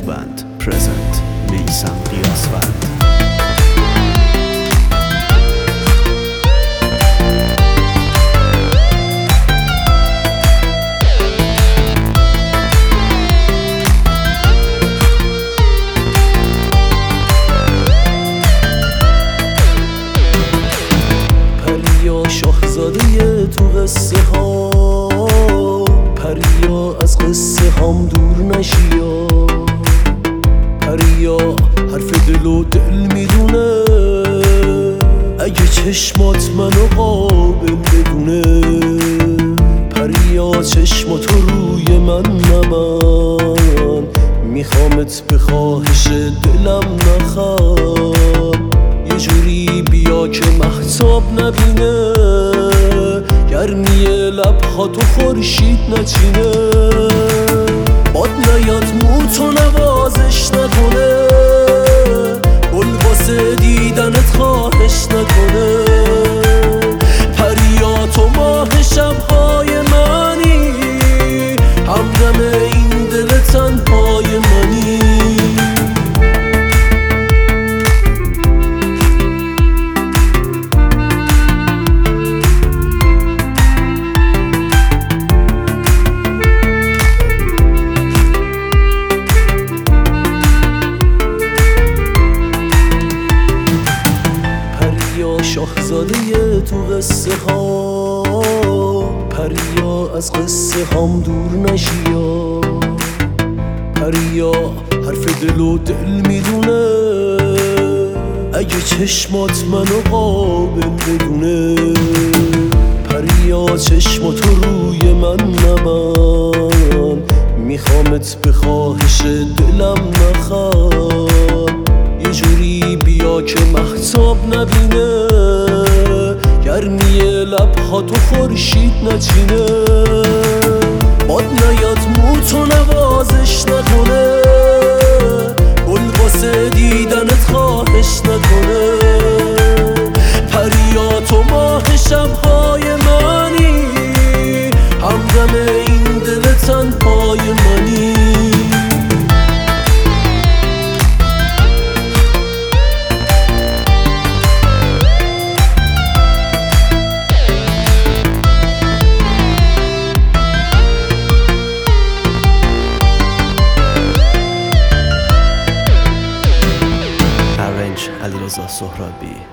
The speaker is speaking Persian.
دیوبند پرزنت میثم قیاسفند. پریا شاهزاده تو قصه ها، پریا از قصه هام دور نشیا. پریا حرف دل و دل میدونه، اگه چشمات منو قابل بدونه. پریا چشماتو روی من نبند، میخوامت به خواهش دلم نخواب. یه جوری بیا که مهتاب نبینه، گرمی لبها تو خورشید نچینه. باد نیاد موتو نوازش نکنه، گل واسه دیدنت خواهش نکنه. پریا تو ماه شبهای منی، همدم این دل تنهای منی. شاهزاده تو قصه ها، پریا از قصه هام دور نشیا. پریا حرف دل و دل میدونه، اگه چشمات منو قابل بدونه. پریا چشماتو روی من نبند، میخوامت به خواهش دلم نخواب. یه جوری بیا که مهتاب نبینه، گرمی لبها تو خورشید نچینه. باد نیاد موتو نوازش نکنه، گل واسه دیدنت خواهش نکنه. پریا تو ماه شبهای منی، همدم این دل تنهای منی. علیرضا سهرابی.